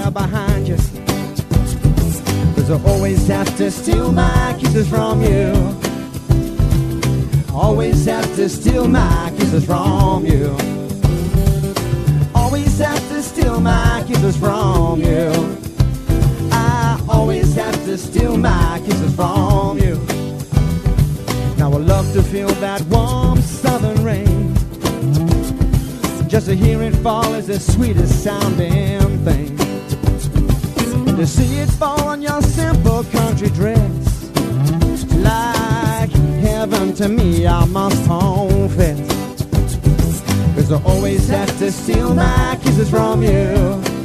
right behind you. 'Cause I always have to steal my kisses from you. Always have to steal my kisses from you. Always have to steal my kisses from you. I always have to steal my kisses from you. Now I love to feel that warm southern rain. Just to hear it fall is the sweetest sounding thing. And to see it fall on your simple country dress, like heaven to me, I must confess. 'Cause I always have to steal my kisses from you.